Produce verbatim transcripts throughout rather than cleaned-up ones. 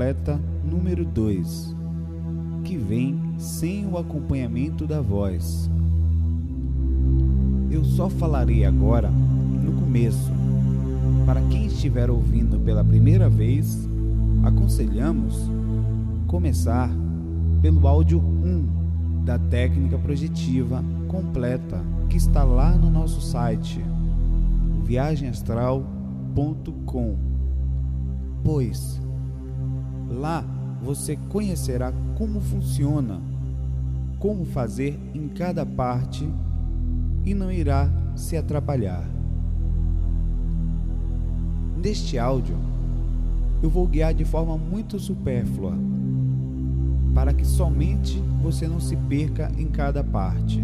completa número dois, que vem sem o acompanhamento da voz. Eu só falarei agora no começo. Para quem estiver ouvindo pela primeira vez, aconselhamos começar pelo áudio um da técnica projetiva completa, que está lá no nosso site, viagem astral ponto com, pois lá você conhecerá como funciona, como fazer em cada parte e não irá se atrapalhar. Neste áudio, eu vou guiar de forma muito supérflua, para que somente você não se perca em cada parte.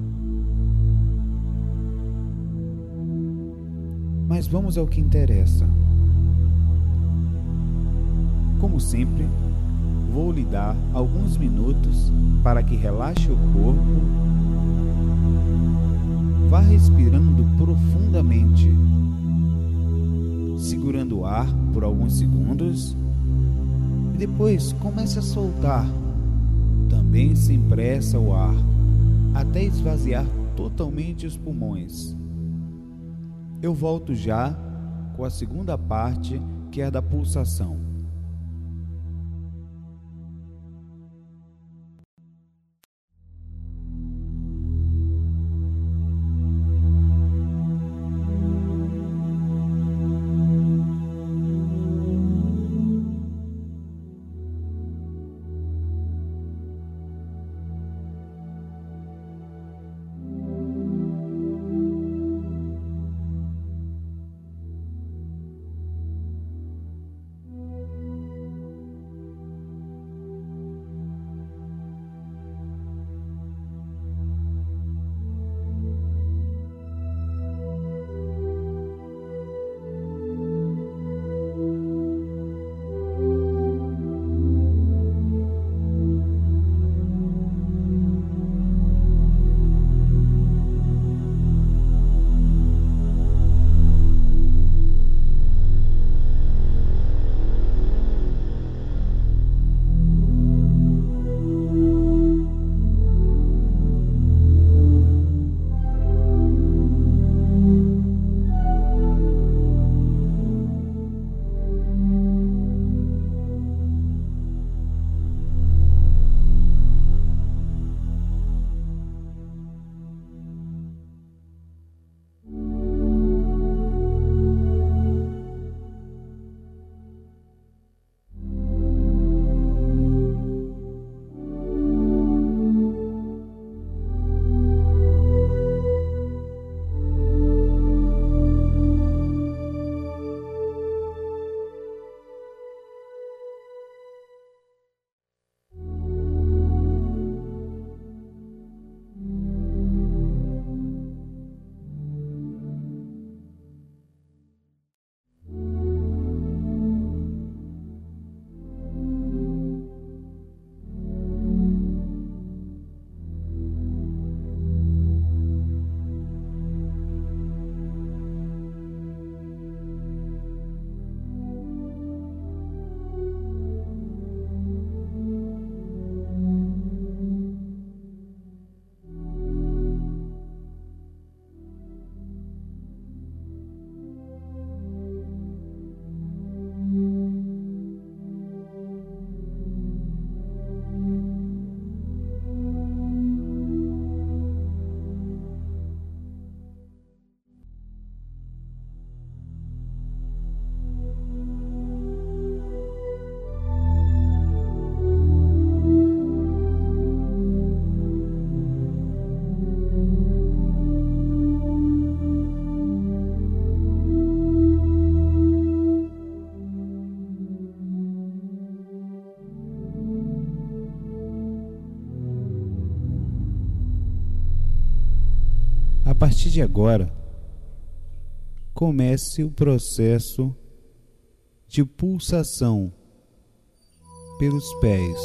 Mas vamos ao que interessa. Como sempre, vou lhe dar alguns minutos para que relaxe o corpo, vá respirando profundamente, segurando o ar por alguns segundos e depois comece a soltar, também sem pressa, o ar, até esvaziar totalmente os pulmões. Eu volto já com a segunda parte, que é a da pulsação. A partir de agora, comece o processo de pulsação pelos pés.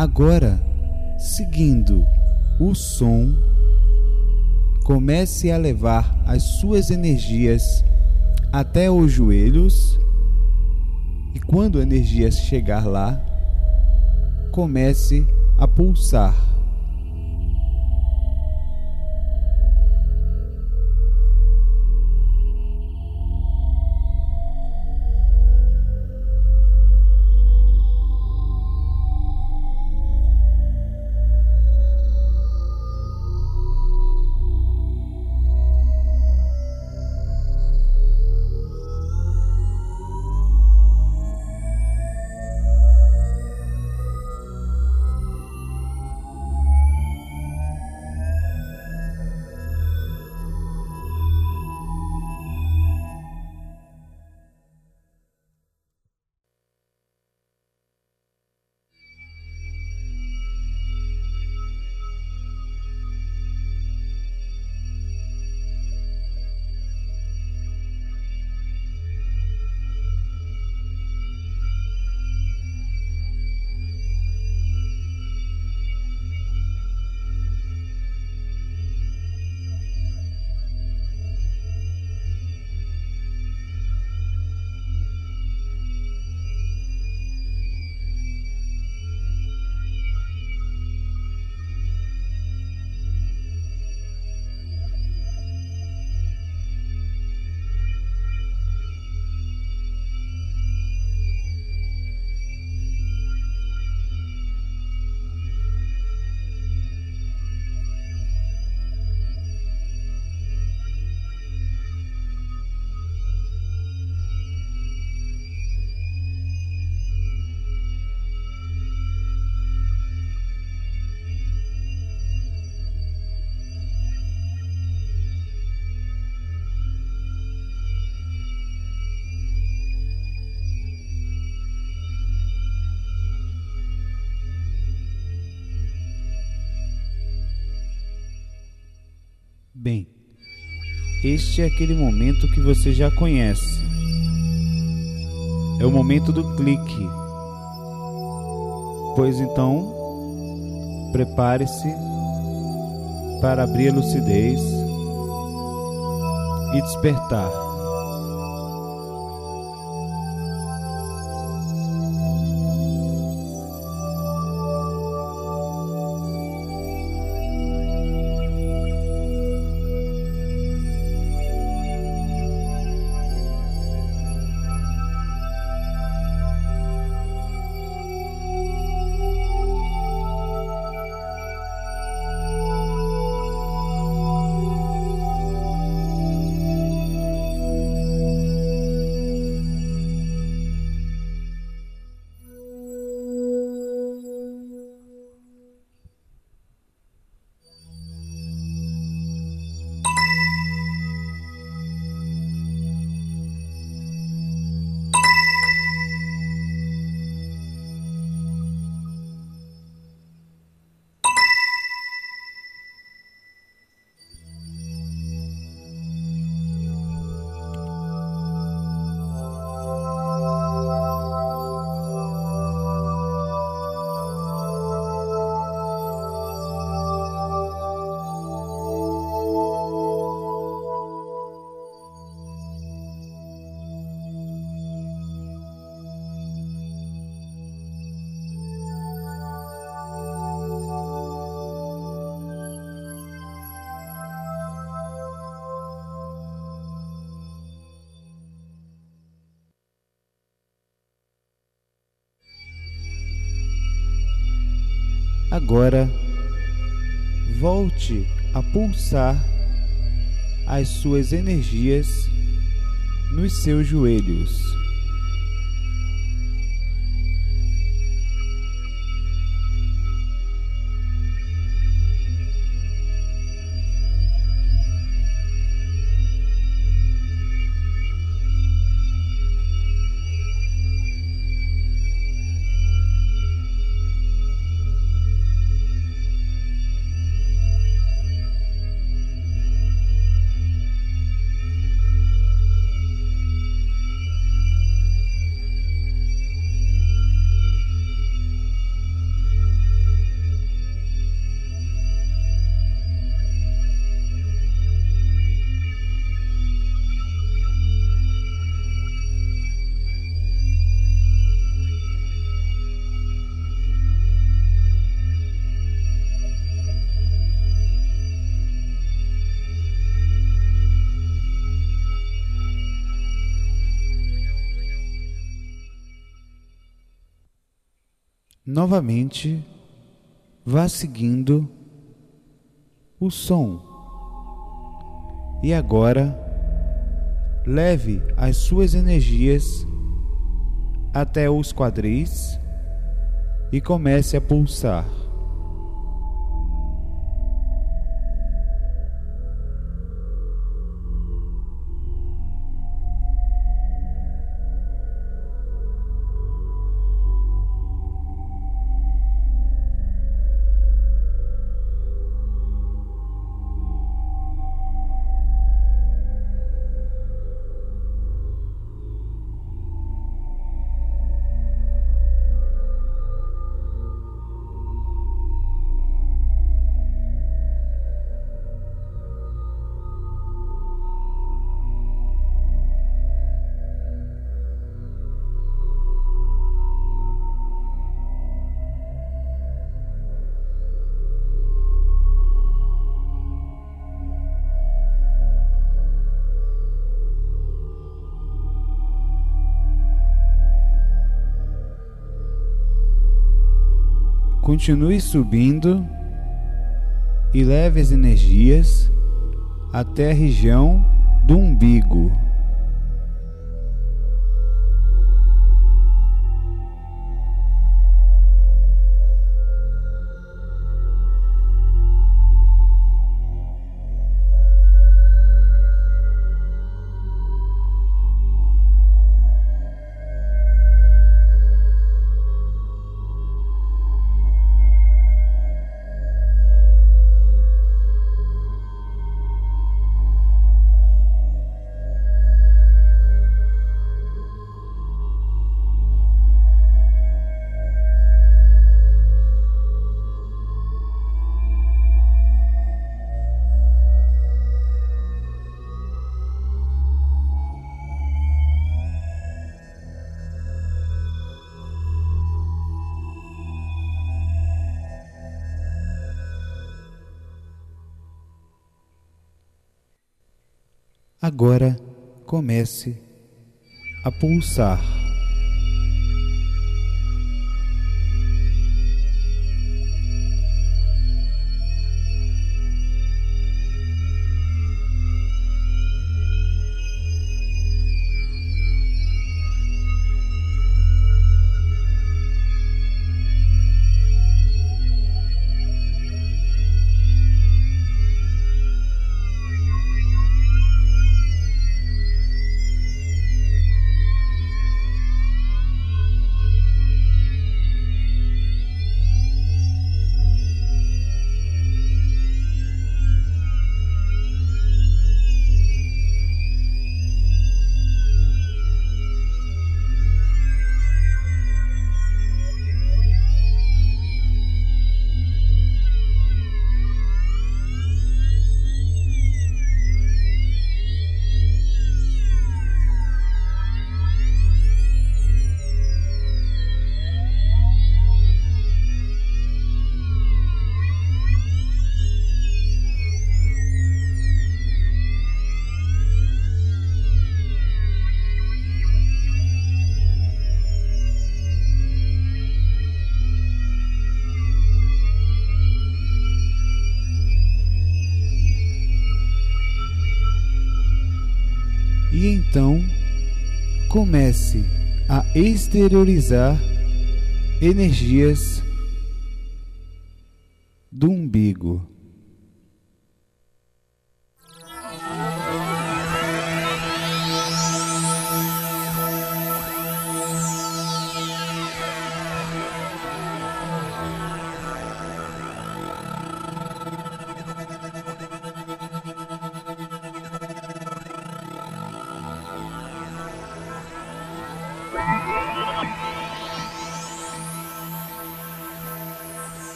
Agora, seguindo o som, comece a levar as suas energias até os joelhos e quando a energia chegar lá, comece a pulsar. Bem, este é aquele momento que você já conhece. É o momento do clique. Pois então, prepare-se para abrir a lucidez e despertar. Agora, volte a pulsar as suas energias nos seus joelhos. Novamente, vá seguindo o som. E agora, leve as suas energias até os quadris e comece a pulsar. Continue subindo e leve as energias até a região do umbigo. Agora comece a pulsar. E então comece a exteriorizar energias do umbigo.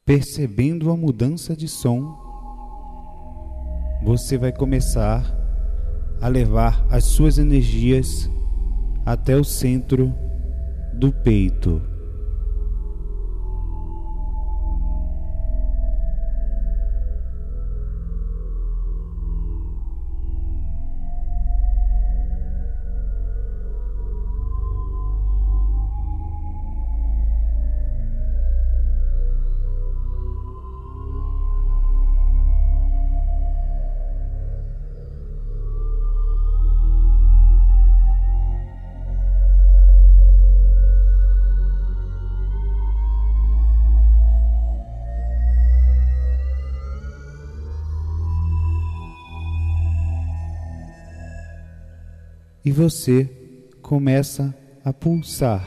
percebendo a mudança de som, você vai começar a levar as suas energias até o centro do peito. E você começa a pulsar.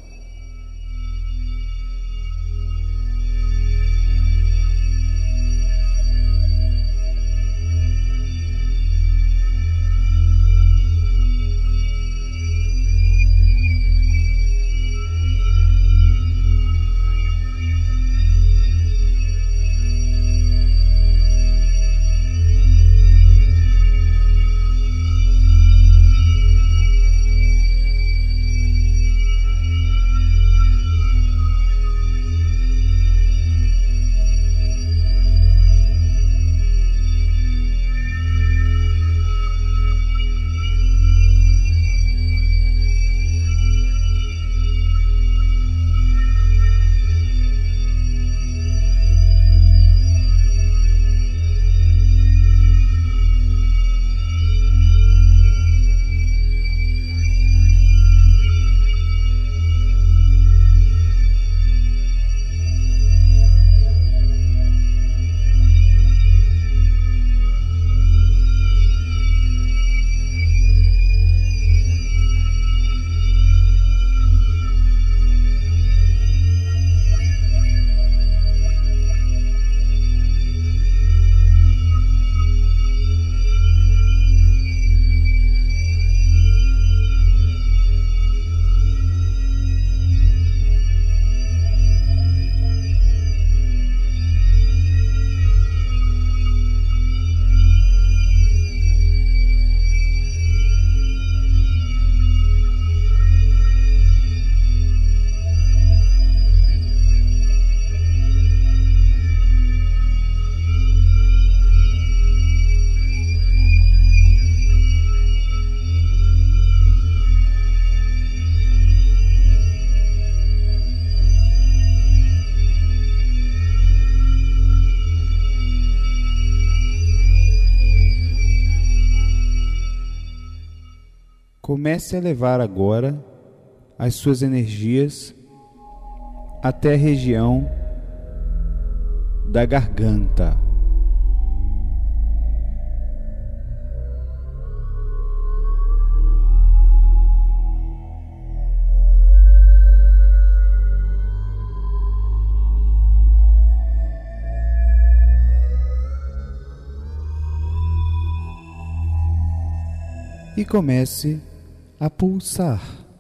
Comece a levar agora as suas energias até a região da garganta. E comece a pulsar.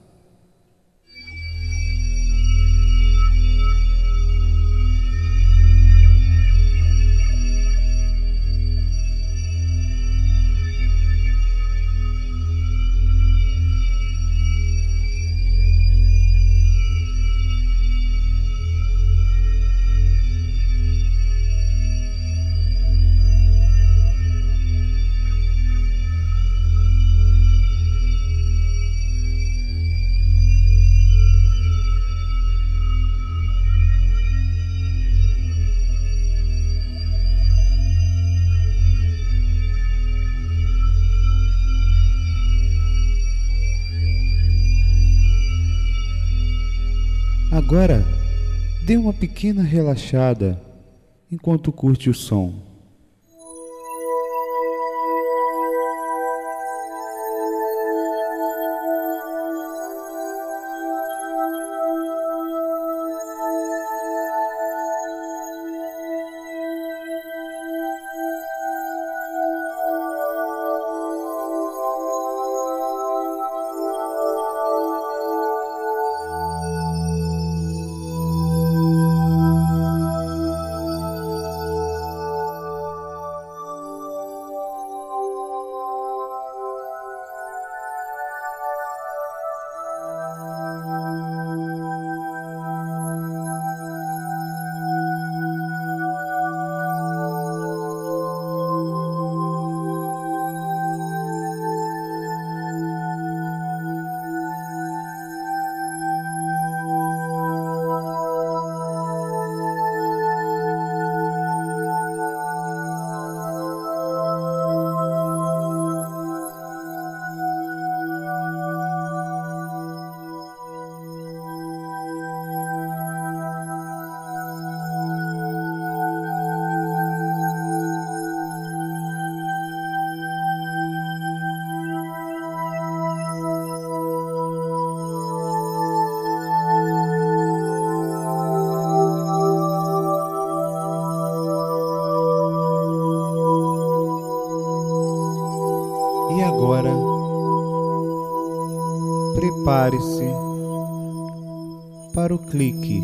Agora, dê uma pequena relaxada enquanto curte o som. prepare-se para o clique.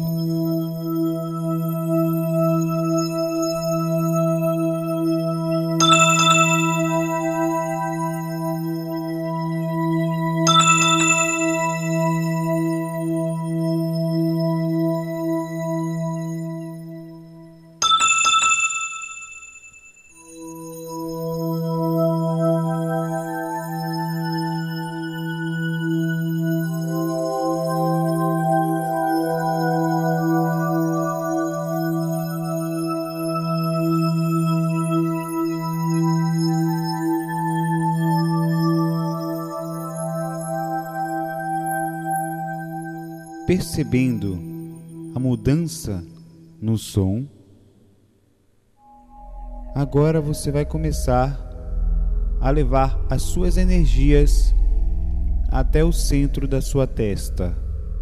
Percebendo a mudança no som, agora você vai começar a levar as suas energias até o centro da sua testa.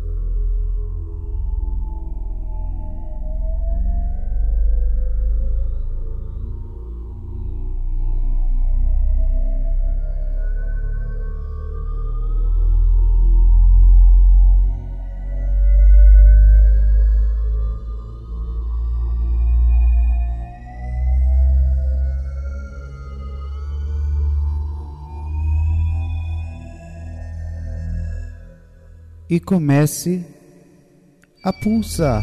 E comece a pulsar.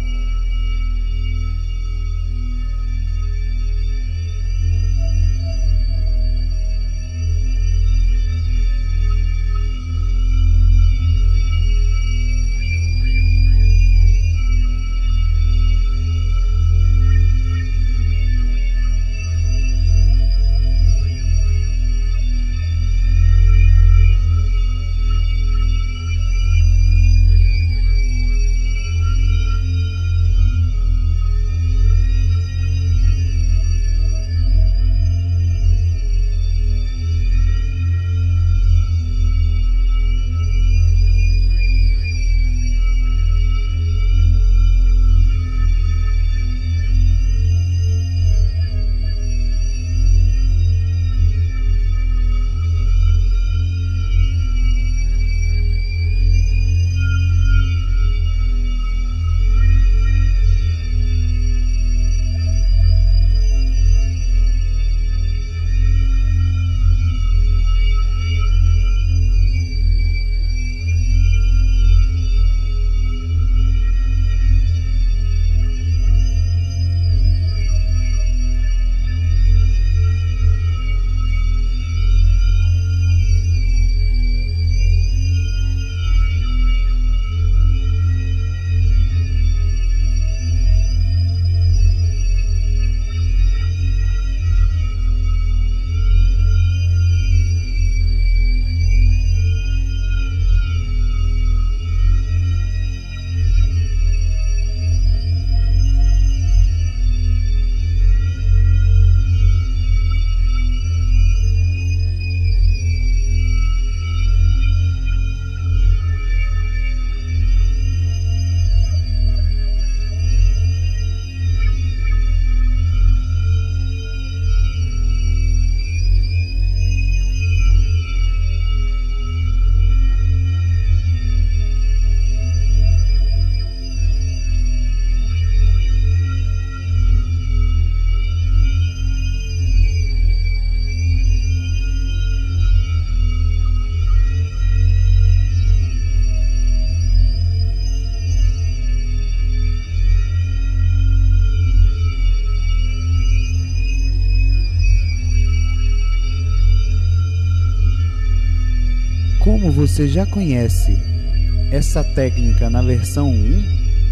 Como você já conhece essa técnica na versão um,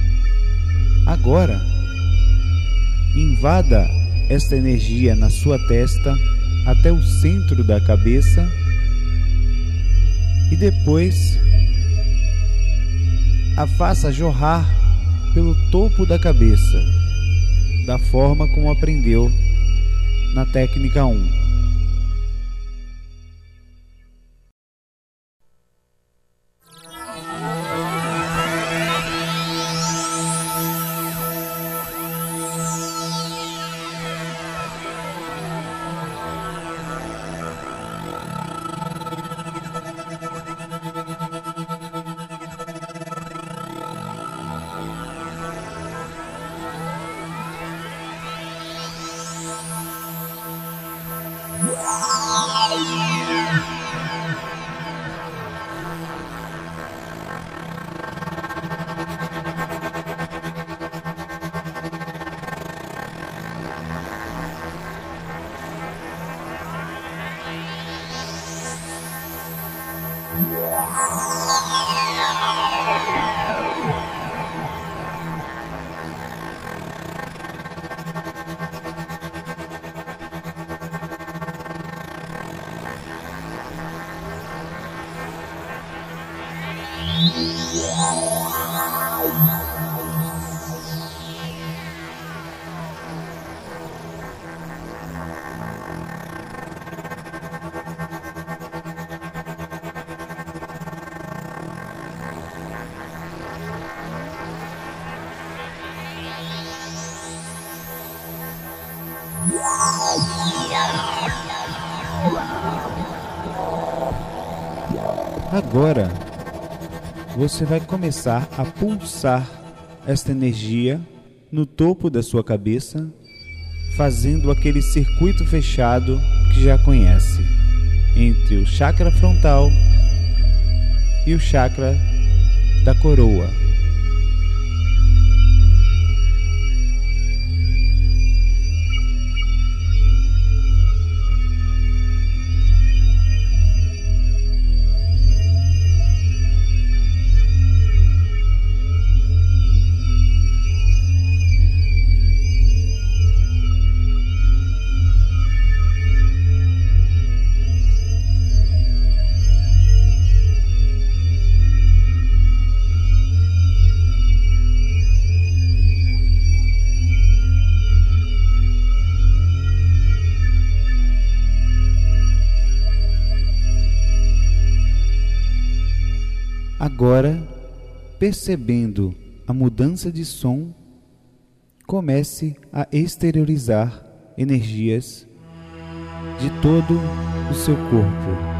agora invada esta energia na sua testa até o centro da cabeça e depois a faça jorrar pelo topo da cabeça, da forma como aprendeu na técnica um. Agora, você vai começar a pulsar esta energia no topo da sua cabeça, fazendo aquele circuito fechado que já conhece, entre o chakra frontal e o chakra da coroa. Agora, percebendo a mudança de som, comece a exteriorizar energias de todo o seu corpo.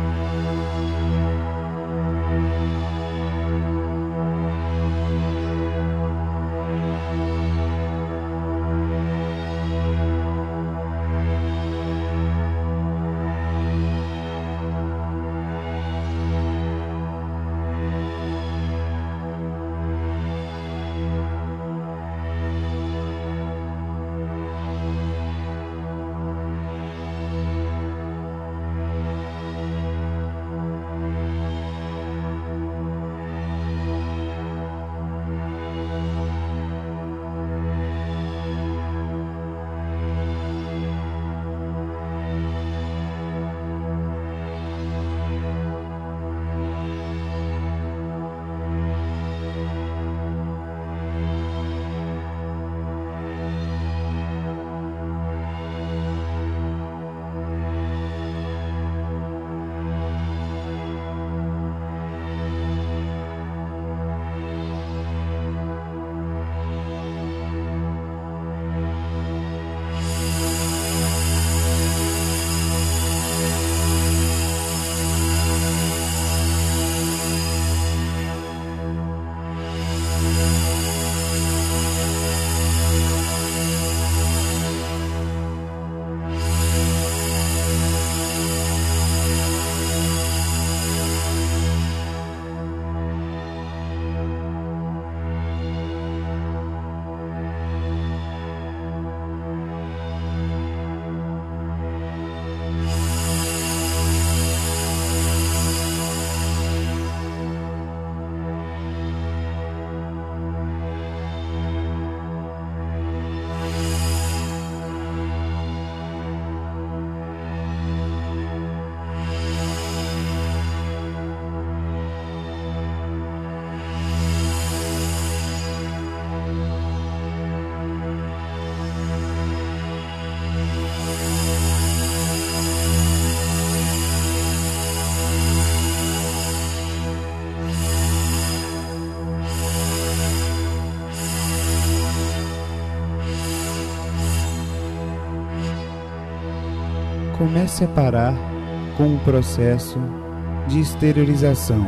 Comece a parar com o processo de exteriorização.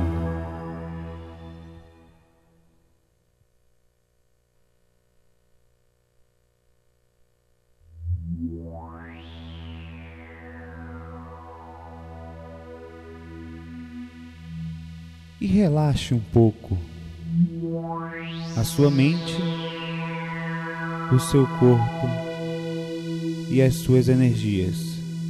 E relaxe um pouco a sua mente, o seu corpo e as suas energias.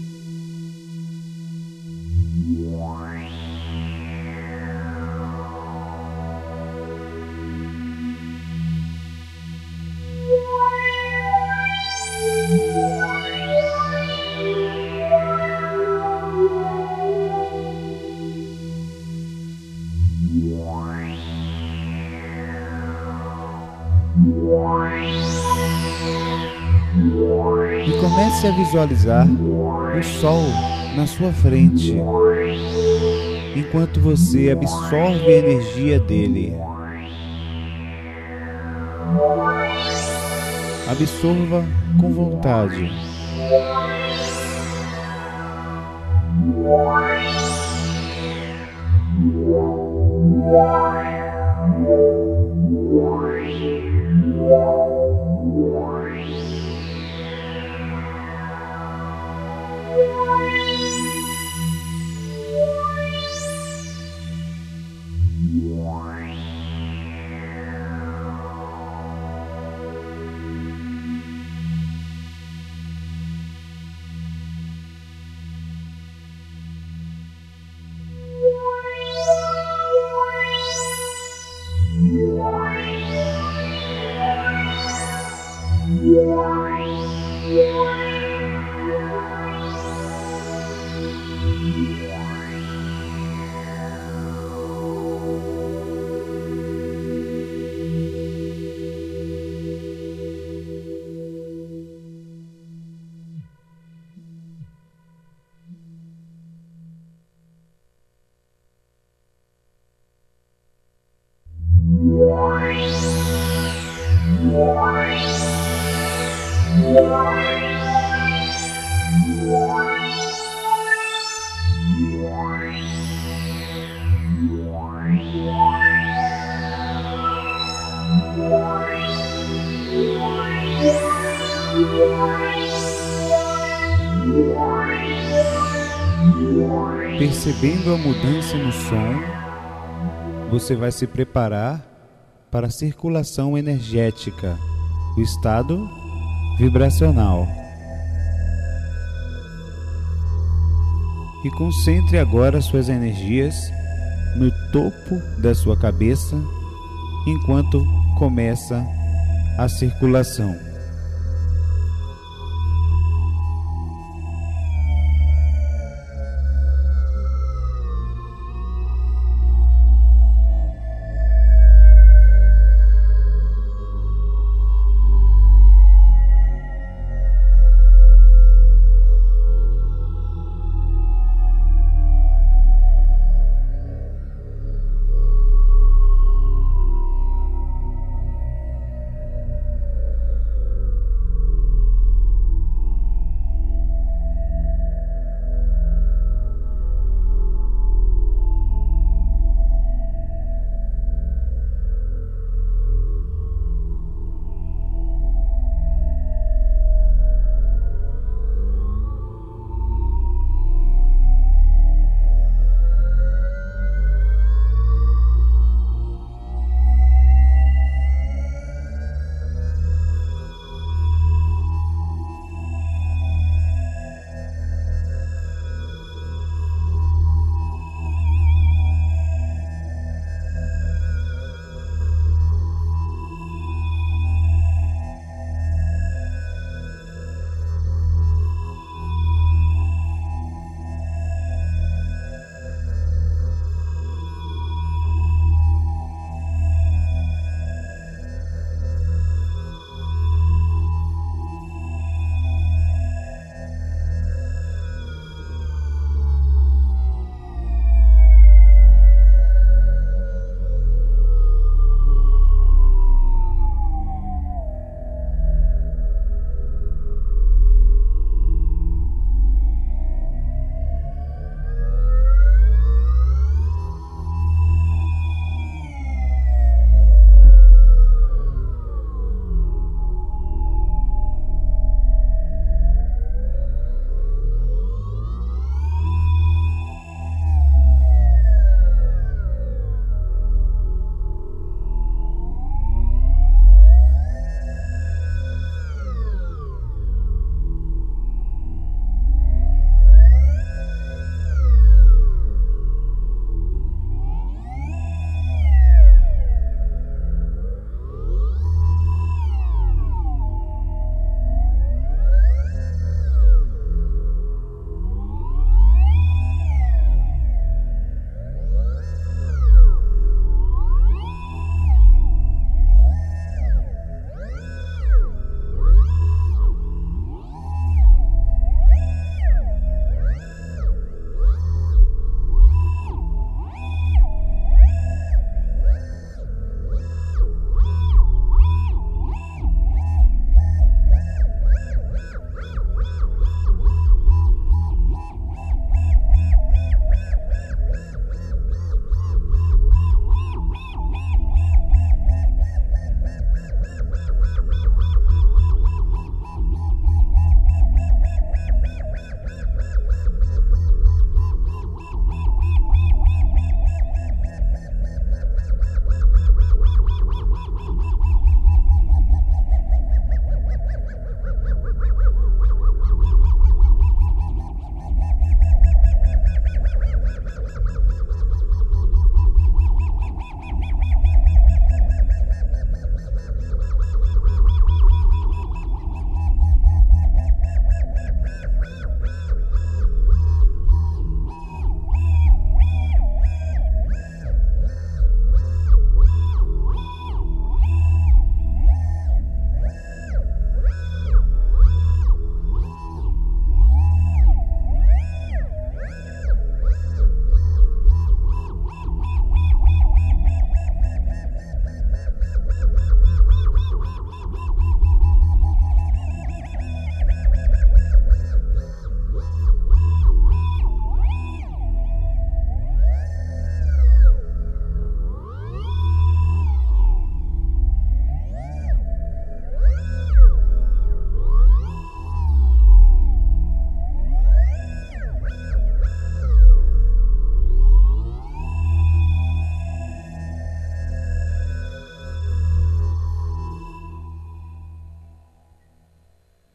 E comece a visualizar o sol na sua frente, enquanto você absorve a energia dele. Absorva com vontade. Percebendo a mudança no som, você vai se preparar para a circulação energética, o estado vibracional. E concentre agora suas energias no topo da sua cabeça enquanto começa a circulação.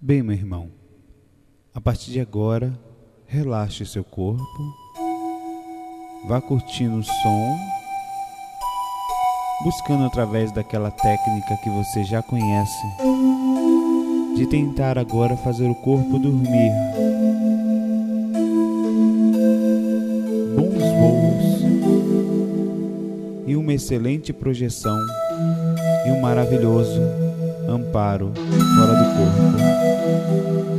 Bem, meu irmão, a partir de agora, relaxe seu corpo, vá curtindo o som, buscando através daquela técnica que você já conhece, de tentar agora fazer o corpo dormir. Bons voos e uma excelente projeção e um maravilhoso amparo fora do corpo.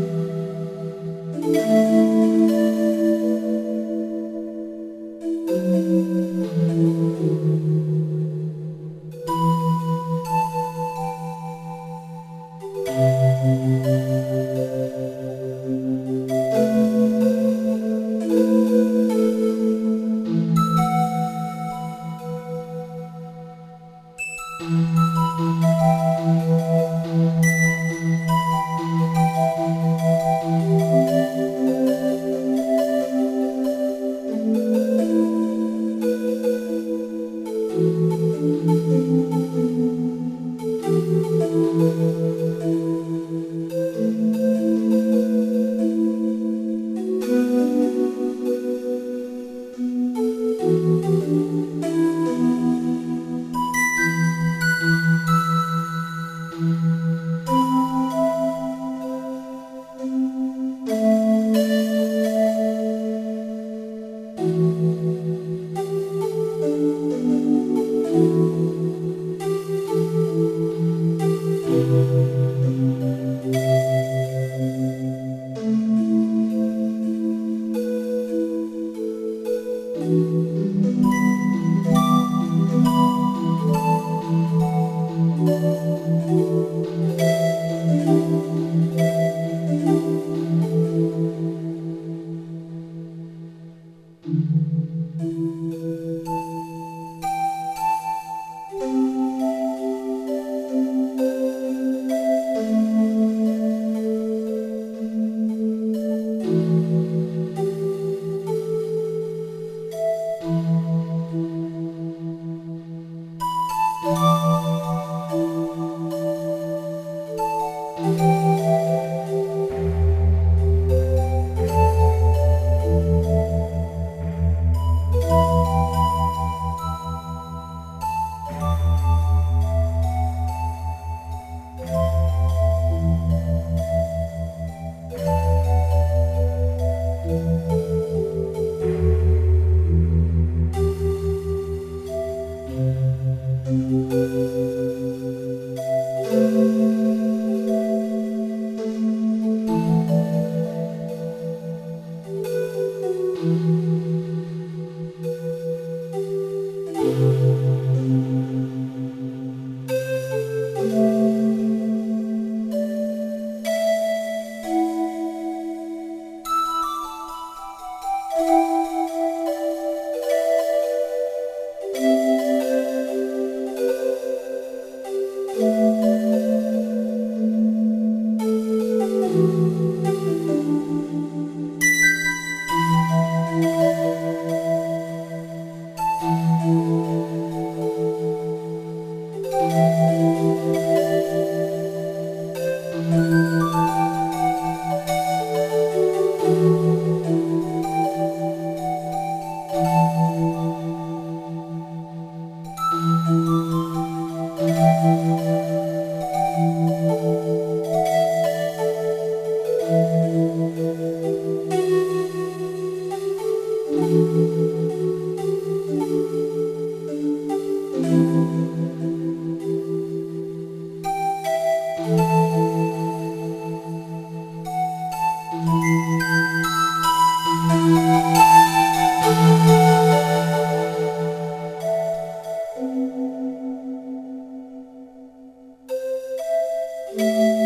Música